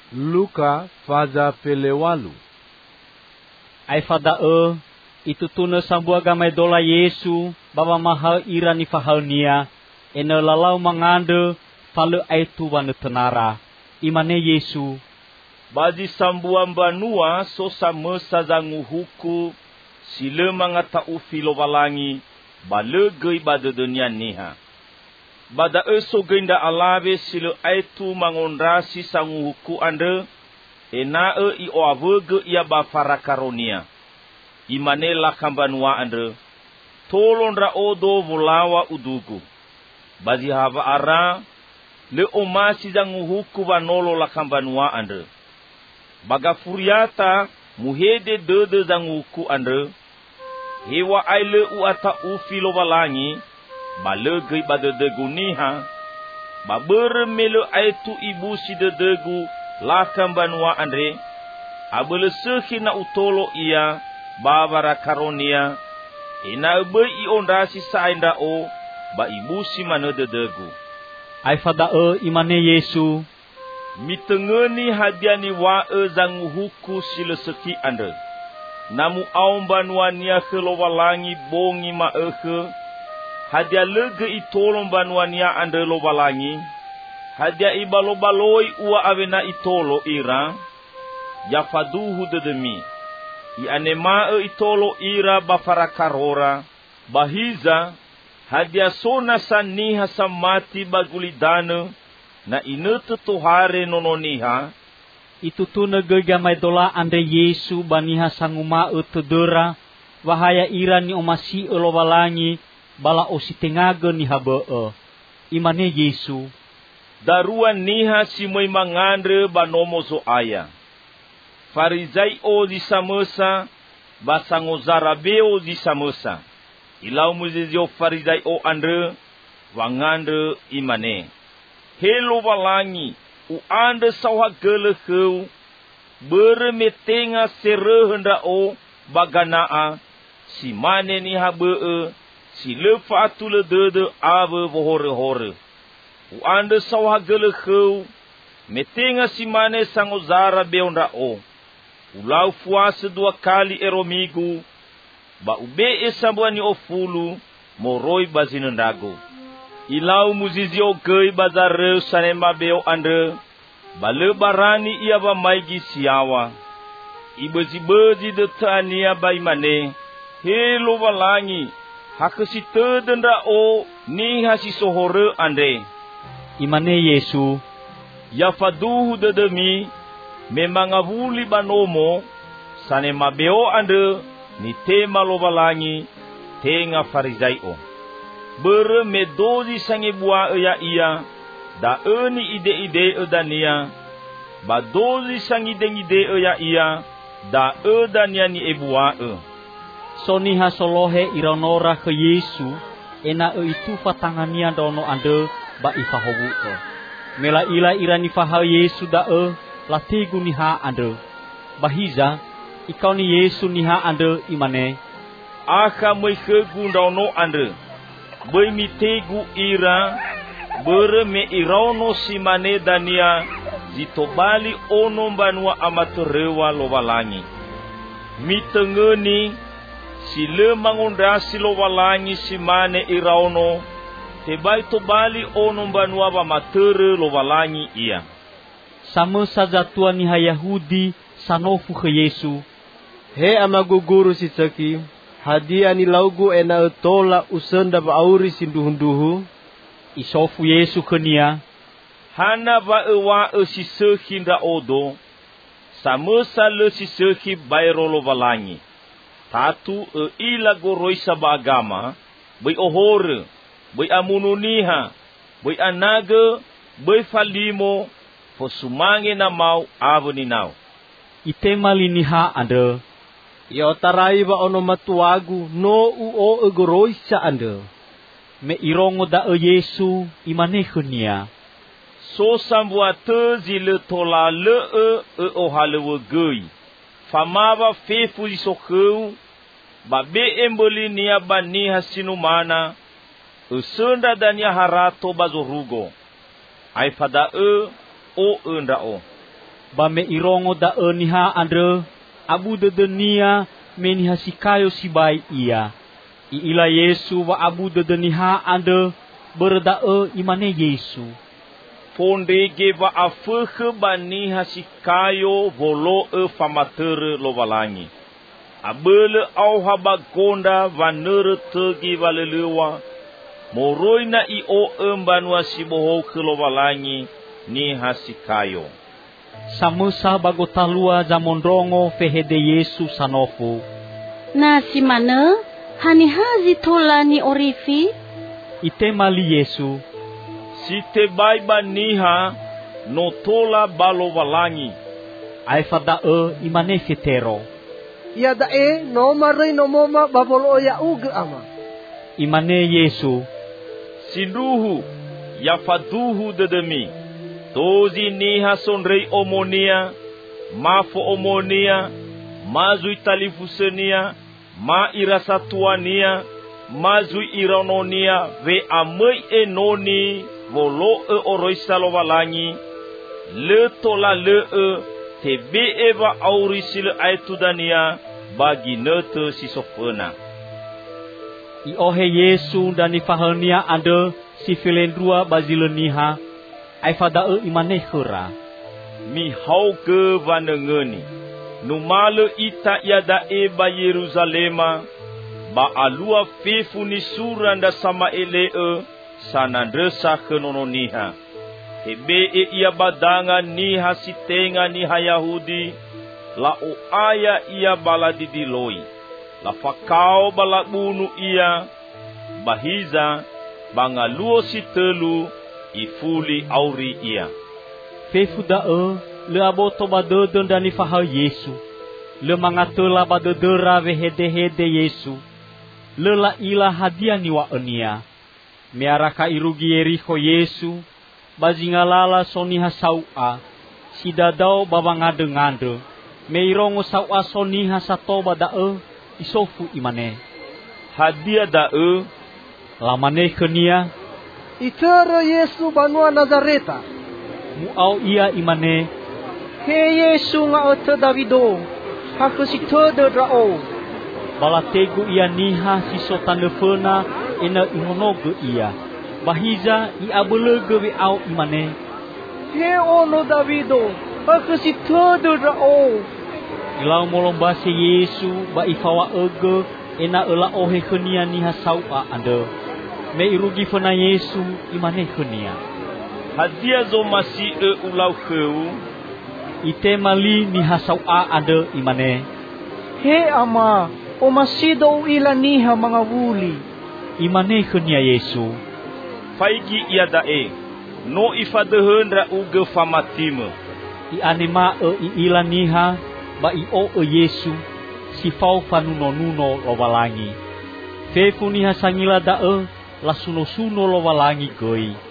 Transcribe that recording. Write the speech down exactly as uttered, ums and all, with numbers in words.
Luka faza pelewalu. Ay fada e, itutuna sambua gamay dola Yesu, baba mahal ira ni fahal nia, ene lalau mangande, fale ay tuwan tenara, imane Yesu. Bazi sambua banua so sama sazangu huku, sile mangata ufilo balangi, bale gei bade dunia niha. Bada eso geinda alabe sile aitu mangondrasi sangu huku ande, ena e i oavege ia bafara karonia. Imane lakambanua ande, tolondra odo vulawa udugu. Bazi hava ara, le omasi zangu huku vanolo lakambanua ande. Baga furiata muhede dede zangu huku ande, hewa aile uata ufilo balangi, balege bade degu niha, babere melo aitu ibu si de degu lakam banua andre, abele sehi na utolo ia, babara karonia, ina ebe i ondasi sainda o, ba ibu si mane de degu. Ay fada e imane Yesu. Mitengeni hadiani wa e zangu huku sile seki andre, namu aum banua nia kelowalangi bongi ma eke, hadia lege itolong banuania ande lobalangi, hadia ibalo-baloi ua avena itolo ira, ya faduhu dedemi, i anema e itolo ira bafarakarora, bahiza, hadia sona saniha samati bagulidane, na inete tohare nononiha, itutuna gegamay dola ande Yesu baniha sanguma e tedera, wahaya ira ni omasi e lobalangi, bala ositengaga ni habe e, imane Yesu. Daruan niha si moy mangandre banomo so aya. Farizai o di samesa, basango zarabeo di samesa. Ilau muzizio farizai o andre, wangandre imane. Helo balangi, u ande sawha gele heu, bere metenga sere henda o baganaa, si mane ni habe e, si lefa atule dede ave vohore hore. U ande sawha gele heu, metenga si mane sango zara beonda o. Ulau fuase dua kali eromigu, ba ube esambwani ofulu, moroi bazinendago. Ilau muzizio gei bazare sanema beo ande, bale barani ia ba maigi siawa. Ibezi-bezi de tania ba imane, helo balangi, hakesi tedenda o ni hasi sohore ande. Imane Yesu. Ya faduhu de demi, memangavuli banomo, sane mabeo ande, ni tema lobalangi, tenga farizai o. Bere medozi sange bua e ya ia, da e ni ide-ide e dania, ba dozi sangi dengide e ya ia, da e dania ni e bua e. Soniha solohe iranora ke Yesu, ena e itu fatangania dono ande ba ifahobu e. Mela ila irani fahal Yesu da e, latigu niha ande. Bahiza, ikau ni Yesu niha ande imane. Aka meke gundono ande, bai mitegu ira, bere me irauno simane dania, zitobali ono banua amaterewa lobalangi. Mitengeni, sile mangondasi lobalangi simane irauno, tebai tobali ono banua bamatere lobalangi ia. Sama saja tua niha Yahudi sanofu ke Yesu. He amaguguru si ceki, hadia ni laugu ena tola usenda ba auri sinduhunduhu, isofu Yesu kenia. Hana ba ewa e si sehi nda odo, samusa le si sehi bairolo balangi. Tatu e ila goroisa ba agama, bai ohore, bai amununiha, bai anaga, bai falimo, fosumange na mau avo ni nau. Itema liniha ande. Yo tarai ba ono matuagu no u o egoroisa ande. Me irongo da e Yesu imane kenia. So sambua te zile tola le e e ohalewe gei. Famava fefu isokeu, ba be emboli niya ba ni hasinu mana, e senda dania harato bazorugo. Ai fada e o enda o. Ba me irongo da e niha andre abu de denia me niha sikayo sibai ia. I ila Yesu wa abu de deniha ande berda e imane Yesu. Fondege va afege bani hasikayo volo e famatere lovalangi. Abele au habagonda vanere tegi valelewa. Moroina i o embanwa siboho ke lovalangi ni hasikayo. Samusa bagotalua zamondrongo fehede Yesu sanofu. Na simane hani hazi tola ni orifi. Ite mali Yesu. Site baiba niha no tola balo valangi. Aifada e imane fetero. Ia dae no marai no moma babolo ya uge ama. Imane Yesu. Sinduhu ya faduhu dedemi. Tozi niha sonrei omonia. Mafo omonia. Mazui talifusenia. Ma irasatuania. Mazui iranonia. Ve amei enoni. Volo e oroisa lovalangi. Le tola le e. Tebe eva aurisile aitudania. Bagi nete sisofena. I ohe Yesu dan ifahania ande si filendrua bazileniha. Aifada e imane khura. Mi hauke vanengeni. Numale ita yada eba Yerusalema. Ba alua fefu ni suranda sama ele e. Sanandresa kenononiha. Tebe e ia badanga niha sitenga niha Yahudi. La o aya ia baladidiloi. La fakao balabunu ia. Bahiza bangaluo sitelu. Ifuli auri ia. Fefu da e le aboto badodon dan ifaha Yesu. Le mangatola badodora vehede-hede Yesu. Le la ila hadia niwa enia. Mearaka irugi Yeriko Yesu. Bazingalala soniha saua. Sidadao babangade-ngade. Meirongo saua soniha satoba da e. Isofu imane. Hadia da e. Lamane kenia. Itero Yesu banua Nazareta. Muau ia imane. He Yesu nga ote Davido. Haku si tode rao. Balategu ia niha si sotanefena ena imonoge ia. Bahiza i abelege we au imane. He ono Davido. Haku si tode rao. Ilau molomba se Yesu ba ifawa ege ena ela ohe kenia niha saua ande. Me irugi fena Yesu imane kenia. Hadia zo masi e ulau keu. Ite mali niha saua ande imane. He ama. O masido ila niha mga wuli. Imane kenia Yesu. Faigi ia dae. No ifadehendra uge famatime. I anima e i ila niha. Ba i o e Yesu. Si fau fanuno nuno lovalangi. Fefu niha sangila da e. La suno suno lovalangi goi.